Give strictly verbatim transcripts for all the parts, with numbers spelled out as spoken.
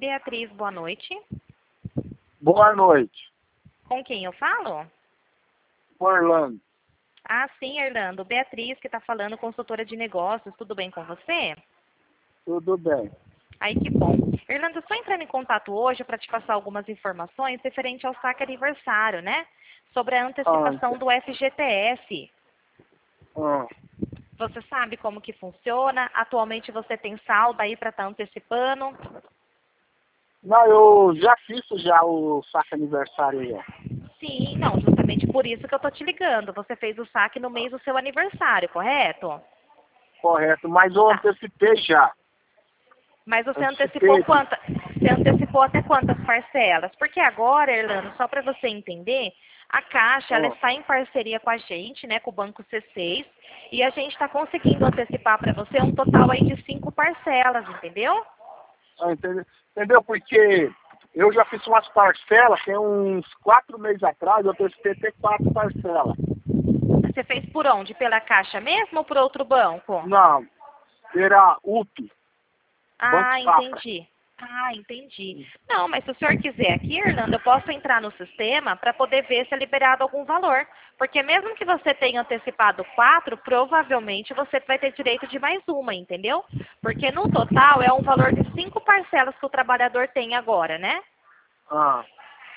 Beatriz, boa noite. Boa noite. Com quem eu falo? Orlando. Ah, sim, Orlando. Beatriz, que está falando, consultora de negócios. Tudo bem com você? Tudo bem. Aí, que bom. Orlando, eu estou entrando em contato hoje para te passar algumas informações referente ao saque aniversário, né? Sobre a antecipação Ah, do F G T S. ah. Você sabe como que funciona? Atualmente você tem saldo aí para estar antecipando? Não, eu já fiz já o saque aniversário aí, ó. Sim, não, justamente por isso que eu tô te ligando. Você fez o saque no mês do seu aniversário, correto? Correto, mas eu Tá. antecipei já. Mas você Antecipei. antecipou quantas? Você antecipou até quantas parcelas? Porque agora, Erlano, só para você entender, a Caixa ela Ah, está em parceria com a gente, né, com o Banco C seis, e a gente está conseguindo antecipar para você um total aí de cinco parcelas, entendeu? ah, entendeu? Entendeu? Porque eu já fiz umas parcelas, tem uns quatro meses atrás, eu antecipei até quatro parcelas. Você fez por onde? Pela Caixa mesmo ou por outro banco? Não, era U P, Banco Ah, Safra. entendi. Ah, entendi. Não, mas se o senhor quiser aqui, Orlando, eu posso entrar no sistema para poder ver se é liberado algum valor. Porque mesmo que você tenha antecipado quatro, provavelmente você vai ter direito de mais uma, entendeu? Porque no total é um valor de cinco parcelas que o trabalhador tem agora, né? Ah,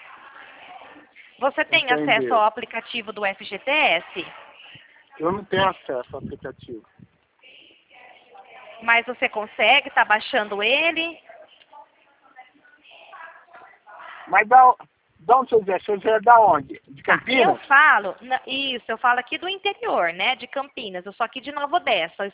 Você tem acesso entendi. ao aplicativo do F G T S, Eu não tenho acesso ao aplicativo. mas você consegue, tá baixando ele. Mas da, da onde você é? Você é da onde? De Tá, eu Campinas? falo, na- isso, eu falo aqui do interior, né, de Campinas, eu sou aqui de Nova Odessa.